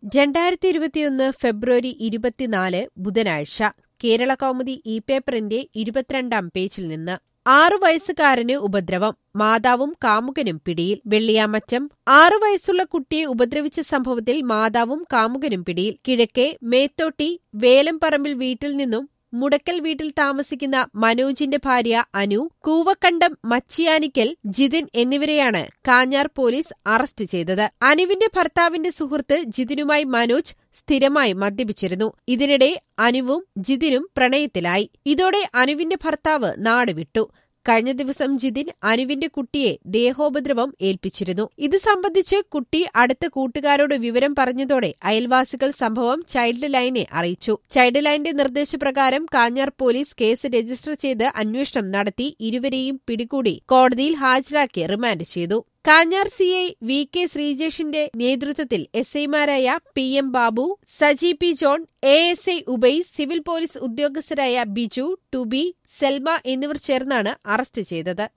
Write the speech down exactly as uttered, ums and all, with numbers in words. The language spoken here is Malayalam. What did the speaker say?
രണ്ടായിരത്തി ഇരുപത്തിയൊന്ന് ഫെബ്രുവരി ഇരുപത്തിനാല് ബുധനാഴ്ച കേരള കൗമുദി ഇ പേപ്പറിന്റെ ഇരുപത്തിരണ്ടാം പേജിൽ നിന്ന് ആറു വയസ്സുകാരന് ഉപദ്രവം മാതാവും കാമുകനും പിടിയിൽ വെള്ളിയാമറ്റം ആറു വയസ്സുള്ള കുട്ടിയെ ഉപദ്രവിച്ച സംഭവത്തിൽ മാതാവും കാമുകനും പിടിയിൽ കിഴക്കേ മേത്തോട്ടി വേലംപറമ്പിൽ വീട്ടിൽ നിന്നും മുടക്കൽ വീട്ടിൽ താമസിക്കുന്ന മനോജിന്റെ ഭാര്യ അനു, കൂവക്കണ്ടം മച്ചിയാനിക്കൽ ജിതിൻ എന്നിവരെയാണ് കാഞ്ഞാർ പോലീസ് അറസ്റ്റ് ചെയ്തത്. അനുവിന്റെ ഭർത്താവിന്റെ സുഹൃത്ത് ജിതിനുമായി മനോജ് സ്ഥിരമായി മദ്യപിച്ചിരുന്നു. ഇതിനിടെ അനുവും ജിതിനും പ്രണയത്തിലായി. ഇതോടെ അനുവിന്റെ ഭർത്താവ് നാടുവിട്ടു. കഴിഞ്ഞ ദിവസം ജിതിൻ അനുവിന്റെ കുട്ടിയെ ദേഹോപദ്രവം ഏൽപ്പിച്ചിരുന്നു. ഇത് സംബന്ധിച്ച് കുട്ടി അടുത്ത കൂട്ടുകാരോട് വിവരം പറഞ്ഞതോടെ അയൽവാസികൾ സംഭവം ചൈൽഡ് ലൈനെ അറിയിച്ചു. ചൈൽഡ് ലൈന്റെ നിർദ്ദേശപ്രകാരം കാഞ്ഞാർ പോലീസ് കേസ് രജിസ്റ്റർ ചെയ്ത് അന്വേഷണം നടത്തി ഇരുവരെയും പിടികൂടി കോടതിയിൽ ഹാജരാക്കി റിമാൻഡ് ചെയ്തു. Kanjar C I V K ശ്രീജേഷിന്റെ നേതൃത്വത്തിൽ എസ് ഐമാരായ P M Babu, Saji P John, A S I Ubais, civil police ഉദ്യോഗസ്ഥരായ ബിജു, ടുബി, സെൽമ എന്നിവർ ചേർന്നാണ് അറസ്റ്റ് ചെയ്തത്.